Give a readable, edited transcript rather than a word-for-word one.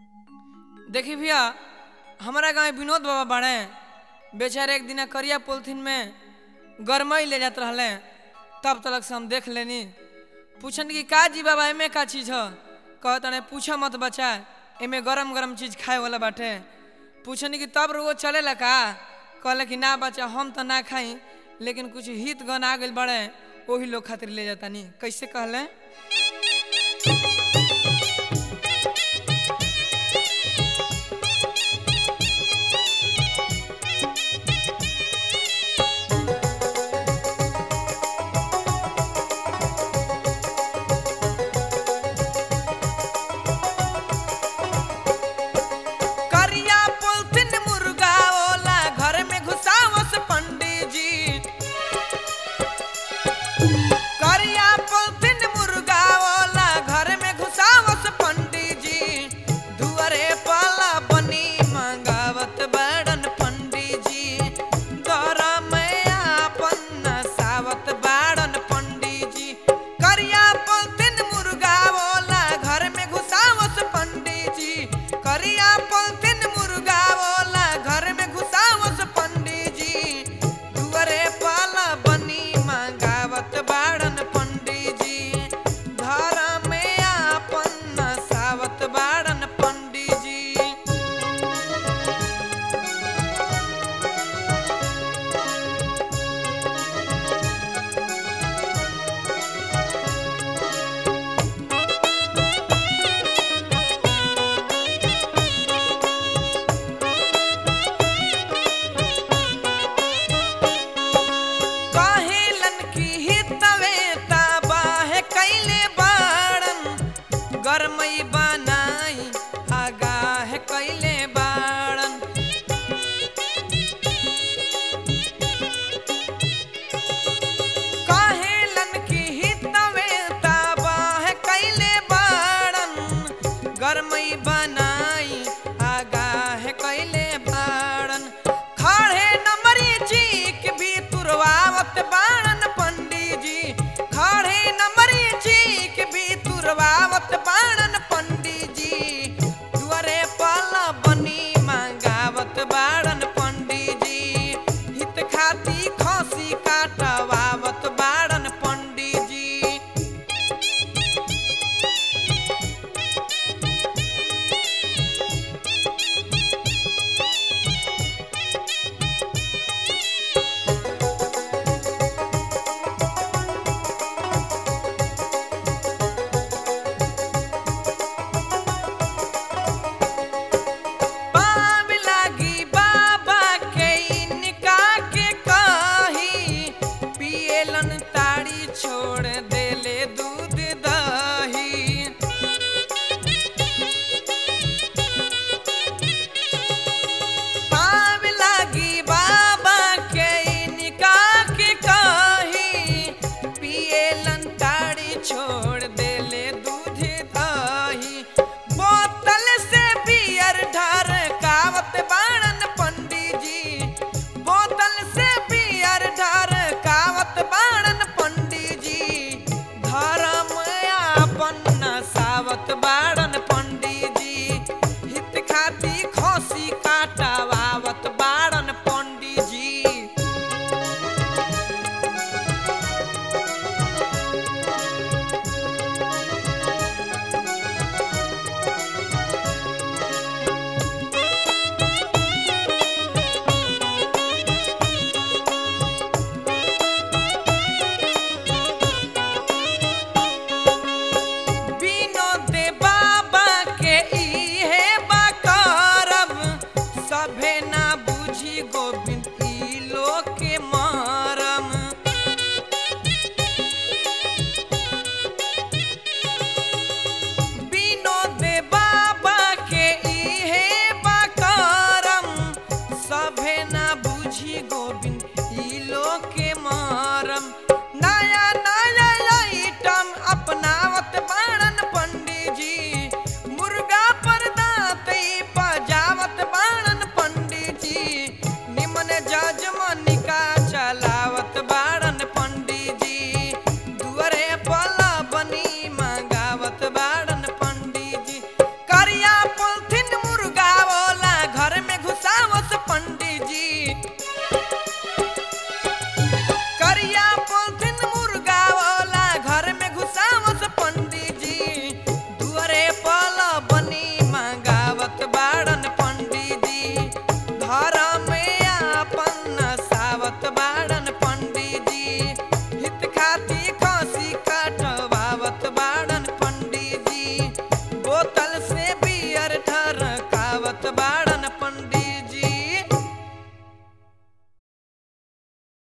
देखी भैया हमारा गाँव विनोद बाबा बाड़े बेचारे एक दिन करिया पोलथीन में गरमई ले जात रहले। तब तक से हम देख लेनी पूछन कि का जी बाबा एमे का चीज़ है। कहतने पूछा मत बचा एमे गरम गरम चीज़ खाए वाला बाटे। पूछनी कि तब वो चलेला का। कहले कि ना बच्चा हम तो ना खाई लेकिन कुछ हित गन आ गए बड़े वही लोग खातिर ले जाता नहीं। कैसे कहले गरमई बनाई आगाह कैले बाड़न। कहेलन की हितवे ताबाह कैले बाड़न गरमई बनाई आगाह कैले बाड़न। खड़े नमरी चीक भी तुरवावत बाड़न पंडित जी। खड़े नमरी चीक भी तुरवावत बाड़न पंडित जी। दुआरे पाला बनी मांगावत बाड़न पंडित जी। हित खाती खसी काटवावत बाड़न पंडित जी। छोड़ देले दूध दही। पाव लागी बाबा के निकाह के कही पिएलन ताड़ी छोड़ देले दूध दही। बोतल से बियर ढरकावत बाड़न पंडित जी। बोतल से बियर ढरकावत बाड़न धर्म आपन सावत बाड़न।